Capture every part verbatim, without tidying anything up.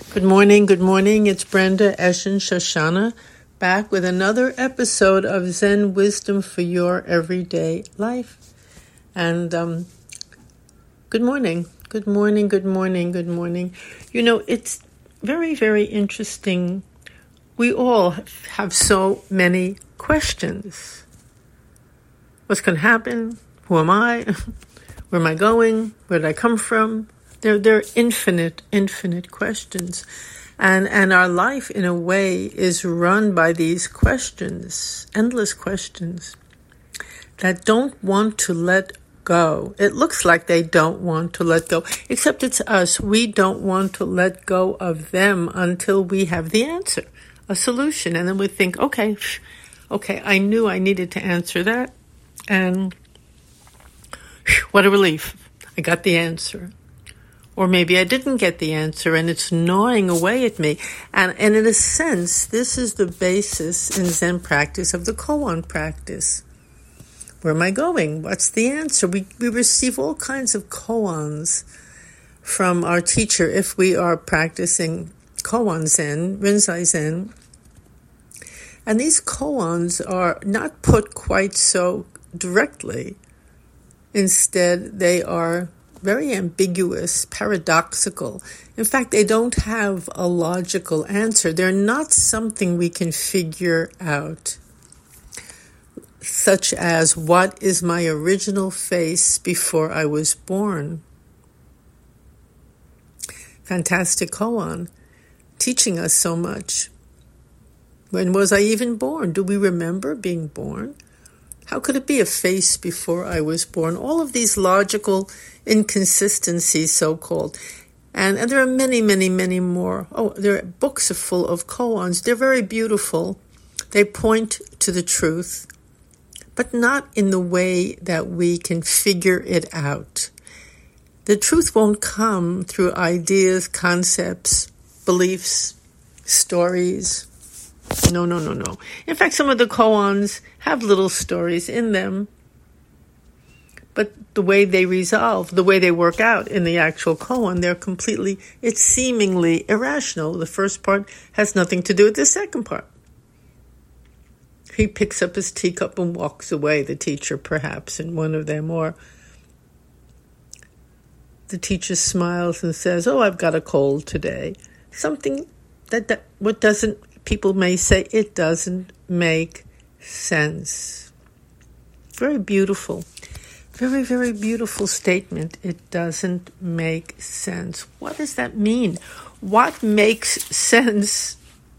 Good morning, good morning. It's Brenda Eshin Shoshana back with another episode of Zen Wisdom for Your Everyday Life. And um, good morning, good morning, good morning, good morning. You know, it's very, very interesting. We all have so many questions. What's going to happen? Who am I? Where am I going? Where did I come from? There, there are infinite, infinite questions. And, and our life, in a way, is run by these questions, endless questions, that don't want to let go. It looks like they don't want to let go, except it's us. We don't want to let go of them until we have the answer, a solution. And then we think, okay, okay, I knew I needed to answer that. And what a relief. I got the answer. Or maybe I didn't get the answer and it's gnawing away at me. And, and in a sense, this is the basis in Zen practice of the koan practice. Where am I going? What's the answer? We, we receive all kinds of koans from our teacher if we are practicing koan Zen, Rinzai Zen. And these koans are not put quite so directly. Instead, they are very ambiguous, paradoxical. In fact, they don't have a logical answer. They're not something we can figure out, such as, what is my original face before I was born? Fantastic koan, teaching us so much. When was I even born? Do we remember being born? How could it be a face before I was born? All of these logical inconsistencies, so-called. And, and there are many, many, many more. Oh, their books are full of koans. They're very beautiful. They point to the truth, but not in the way that we can figure it out. The truth won't come through ideas, concepts, beliefs, stories. No, no, no, no. In fact, some of the koans have little stories in them, but the way they resolve, the way they work out in the actual koan, they're completely, it's seemingly irrational. The first part has nothing to do with the second part. He picks up his teacup and walks away, the teacher perhaps, in one of them, or the teacher smiles and says, oh, I've got a cold today. Something that, that what doesn't, people may say, it doesn't make sense. Very beautiful. Very, very beautiful statement. It doesn't make sense. What does that mean? What makes sense?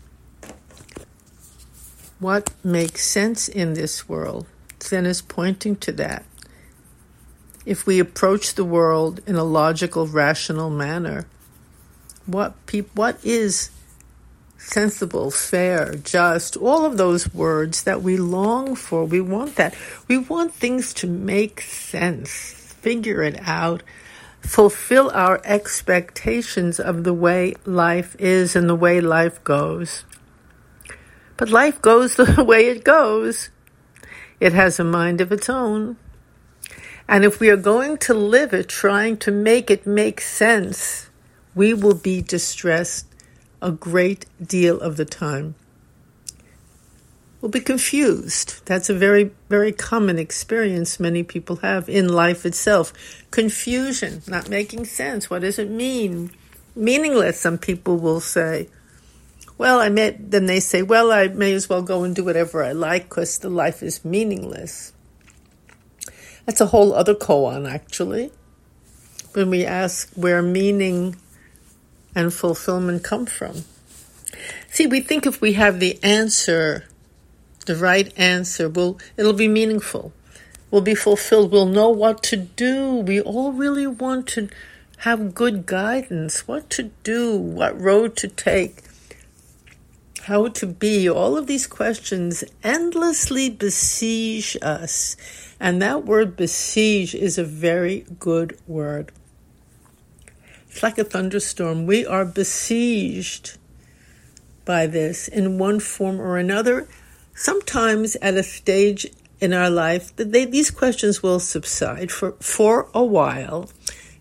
What makes sense in this world? Zen is pointing to that. If we approach the world in a logical, rational manner, what pe- what is sensible, fair, just, all of those words that we long for. We want that. We want things to make sense, figure it out, fulfill our expectations of the way life is and the way life goes. But life goes the way it goes. It has a mind of its own. And if we are going to live it, trying to make it make sense, we will be distressed a great deal of the time. We'll be confused. That's a very, very common experience many people have in life itself. Confusion, not making sense. What does it mean? Meaningless, some people will say. Well, I may, then they say, well, I may as well go and do whatever I like because the life is meaningless. That's a whole other koan, actually. When we ask where meaning and fulfillment come from. See, we think if we have the answer, the right answer, we'll, it'll be meaningful. We'll be fulfilled. We'll know what to do. We all really want to have good guidance, what to do, what road to take, how to be. All of these questions endlessly besiege us. And that word besiege is a very good word. It's like a thunderstorm. We are besieged by this in one form or another. Sometimes at a stage in our life, they, these questions will subside for, for a while.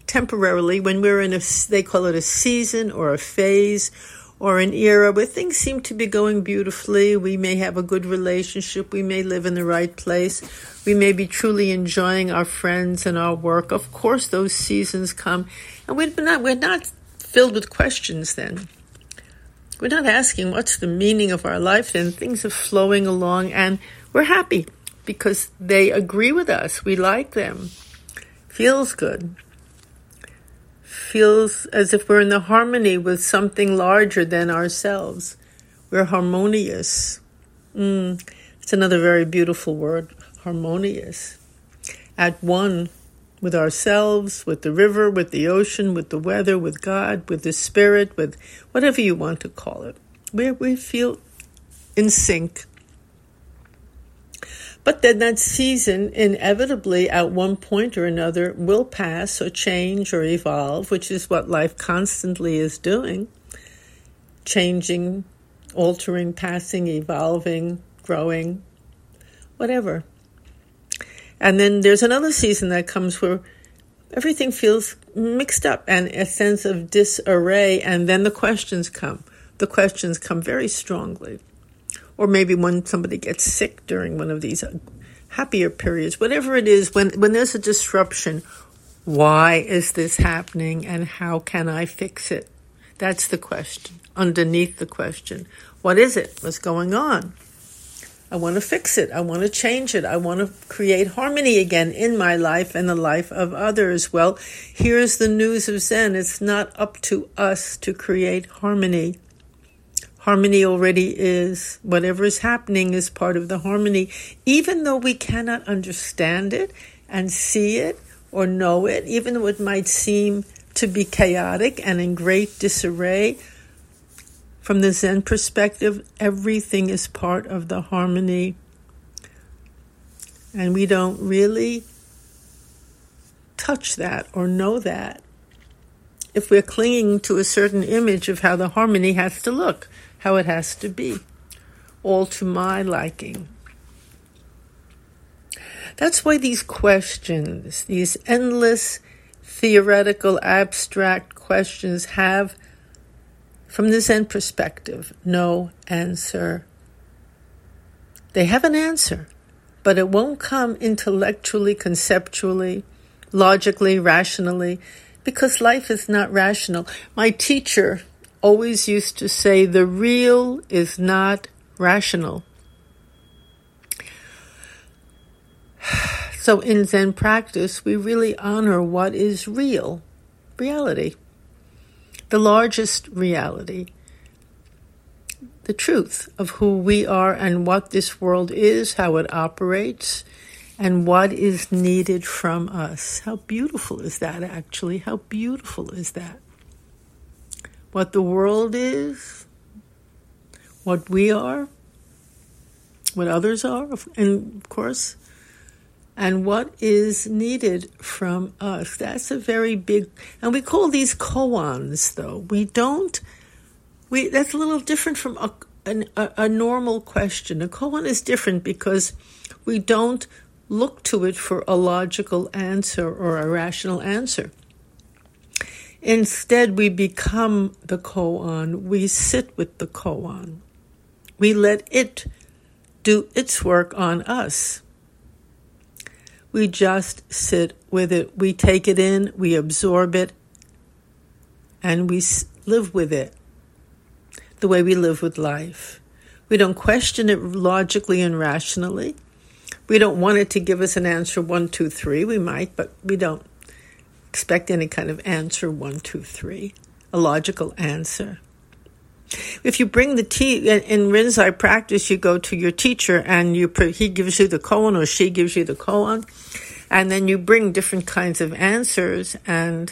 temporarily, when we're in a, they call it a season or a phase or an era where things seem to be going beautifully. We may have a good relationship. We may live in the right place. We may be truly enjoying our friends and our work. Of course, those seasons come, and we're not, we're not filled with questions then. We're not asking what's the meaning of our life then. Things are flowing along, and we're happy because they agree with us. We like them. Feels good. Feels as if we're in the harmony with something larger than ourselves. We're harmonious. Mm, it's another very beautiful word, harmonious. At one with ourselves, with the river, with the ocean, with the weather, with God, with the spirit, with whatever you want to call it. Where we feel in sync. But then that season, inevitably, at one point or another, will pass or change or evolve, which is what life constantly is doing. Changing, altering, passing, evolving, growing, whatever. And then there's another season that comes where everything feels mixed up and a sense of disarray, and then the questions come. The questions come very strongly. Or maybe when somebody gets sick during one of these happier periods, whatever it is, when, when there's a disruption, why is this happening and how can I fix it? That's the question, underneath the question. What is it? What's going on? I want to fix it. I want to change it. I want to create harmony again in my life and the life of others. Well, here's the news of Zen. It's not up to us to create harmony. Harmony already is. Whatever is happening is part of the harmony, even though we cannot understand it and see it or know it, even though it might seem to be chaotic and in great disarray. From the Zen perspective, everything is part of the harmony. And we don't really touch that or know that if we're clinging to a certain image of how the harmony has to look, how it has to be, all to my liking. That's why these questions, these endless theoretical, abstract questions have, from the Zen perspective, no answer. They have an answer, but it won't come intellectually, conceptually, logically, rationally, because life is not rational. My teacher always used to say, the real is not rational. So in Zen practice, we really honor what is real, reality, the largest reality, the truth of who we are and what this world is, how it operates, and what is needed from us. How beautiful is that, actually? How beautiful is that? What the world is, what we are, what others are, and of course, and what is needed from us. That's a very big, and we call these koans, though. We don't, we that's a little different from a, a, a normal question. A koan is different because we don't look to it for a logical answer or a rational answer. Instead, we become the koan. We sit with the koan. We let it do its work on us. We just sit with it. We take it in, we absorb it, and we live with it the way we live with life. We don't question it logically and rationally. We don't want it to give us an answer one, two, three. We might, but we don't expect any kind of answer one, two, three, a logical answer. If you bring the tea in Rinzai practice, you go to your teacher and you he gives you the koan or she gives you the koan, and then you bring different kinds of answers, and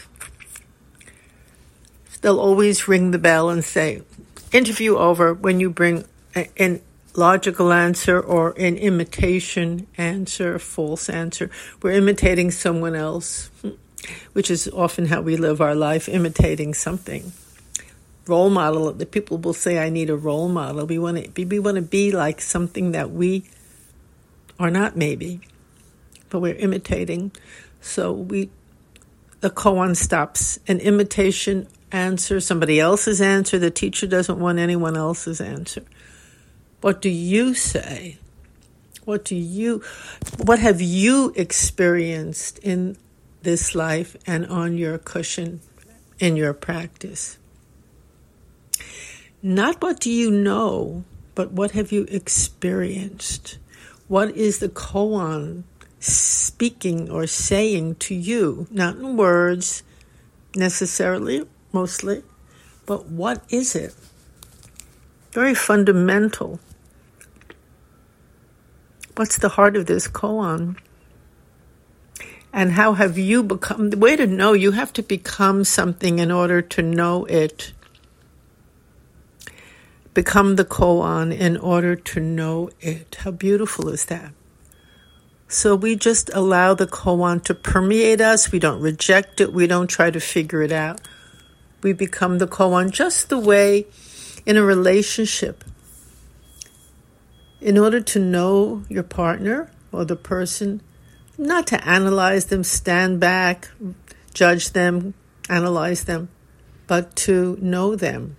they'll always ring the bell and say, interview over when you bring an logical answer or an imitation answer, false answer. We're imitating someone else, which is often how we live our life, imitating something. Role model, the people will say, I need a role model. We want to be, we want to be like something that we are not, maybe, but we're imitating. So we the koan stops. An imitation answer, somebody else's answer. The teacher doesn't want anyone else's answer. What do you say? What do you, what have you experienced in this life and on your cushion in your practice? Not what do you know, but what have you experienced? What is the koan speaking or saying to you? Not in words necessarily, mostly, but what is it? Very fundamental. What's the heart of this koan? And how have you become? The way to know, you have to become something in order to know it. Become the koan in order to know it. How beautiful is that? So we just allow the koan to permeate us. We don't reject it. We don't try to figure it out. We become the koan just the way in a relationship. In order to know your partner or the person, not to analyze them, stand back, judge them, analyze them, but to know them.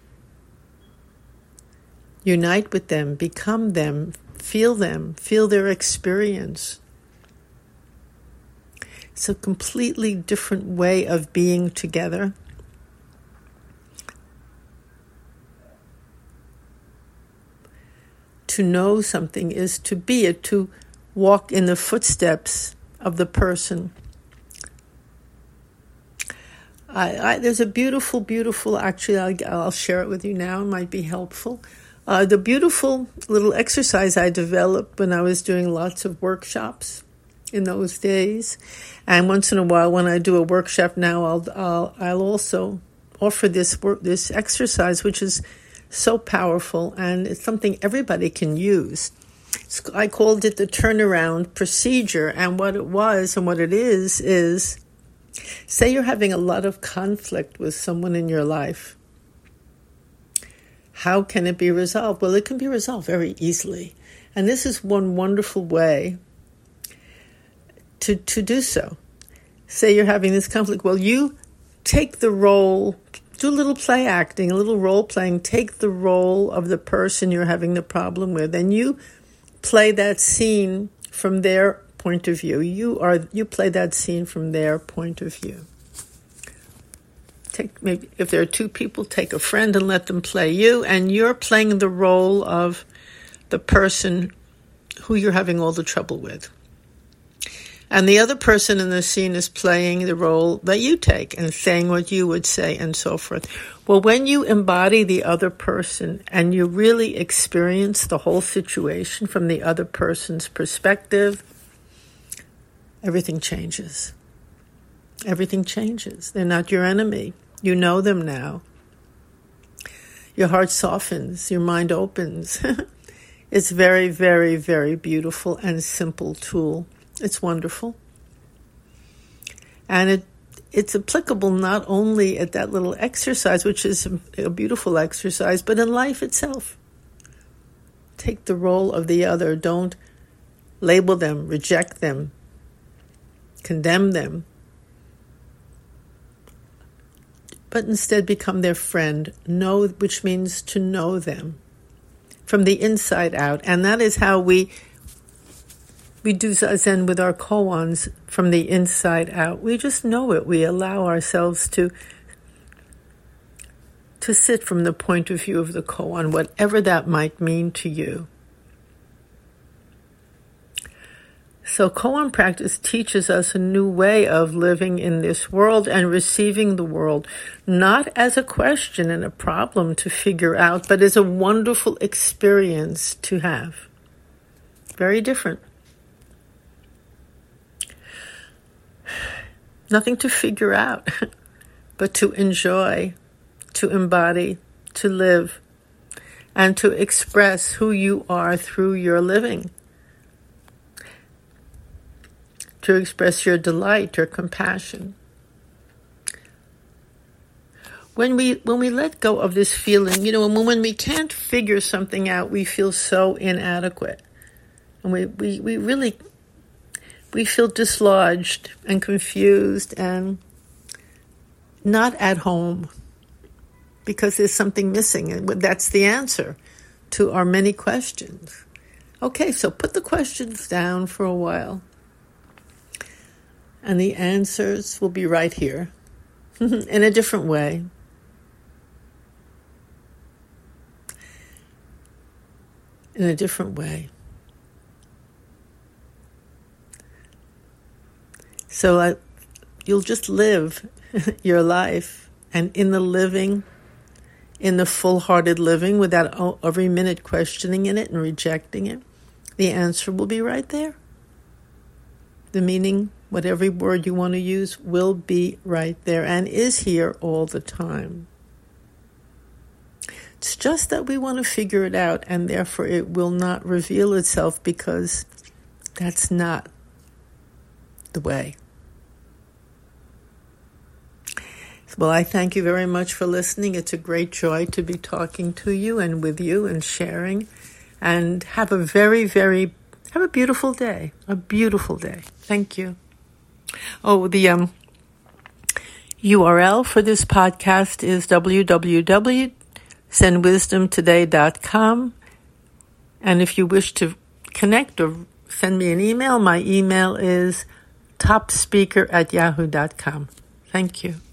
Unite with them, become them, feel them, feel their experience. It's a completely different way of being together. To know something is to be it, to walk in the footsteps of the person. I, I, there's a beautiful, beautiful, actually I'll, I'll share it with you now, it might be helpful. Uh, the beautiful little exercise I developed when I was doing lots of workshops in those days. And once in a while when I do a workshop now, I'll, I'll, I'll also offer this work, this exercise, which is so powerful, and it's something everybody can use. I called it the turnaround procedure, and what it was and what it is is, say you're having a lot of conflict with someone in your life. How can it be resolved? Well, it can be resolved very easily, and this is one wonderful way to, to do so. Say you're having this conflict. Well, you take the role, do a little play acting, a little role playing. Take the role of the person you're having the problem with, and you play that scene from their point of view. You are you play that scene from their point of view. Take maybe if there are two people, take a friend and let them play you, and you're playing the role of the person who you're having all the trouble with. And the other person in the scene is playing the role that you take and saying what you would say and so forth. Well, when you embody the other person and you really experience the whole situation from the other person's perspective, everything changes. Everything changes. They're not your enemy. You know them now. Your heart softens. Your mind opens. It's very, very, very beautiful and simple tool. It's wonderful. And it it's applicable not only at that little exercise, which is a beautiful exercise, but in life itself. Take the role of the other. Don't label them, reject them, condemn them, but instead become their friend. Know, which means to know them from the inside out. And that is how we We do Zazen with our koans from the inside out. We just know it. We allow ourselves to to sit from the point of view of the koan, whatever that might mean to you. So koan practice teaches us a new way of living in this world and receiving the world, not as a question and a problem to figure out, but as a wonderful experience to have. Very different. Nothing to figure out, but to enjoy, to embody, to live, and to express who you are through your living. To express your delight or compassion. When we when we let go of this feeling, you know, when, when we can't figure something out, we feel so inadequate. And we, we, we really... We feel dislodged and confused and not at home, because there's something missing, and that's the answer to our many questions. Okay, so put the questions down for a while, and the answers will be right here in a different way. In a different way. So I, you'll just live your life, and in the living, in the full-hearted living, without every minute questioning in it and rejecting it, the answer will be right there. The meaning, whatever word you want to use, will be right there and is here all the time. It's just that we want to figure it out, and therefore it will not reveal itself, because that's not the way. Well, I thank you very much for listening. It's a great joy to be talking to you and with you and sharing. And have a very, very, have a beautiful day. A beautiful day. Thank you. Oh, the um, U R L for this podcast is w w w dot zen wisdom today dot com. And if you wish to connect or send me an email, my email is topspeaker at yahoo dot com. Thank you.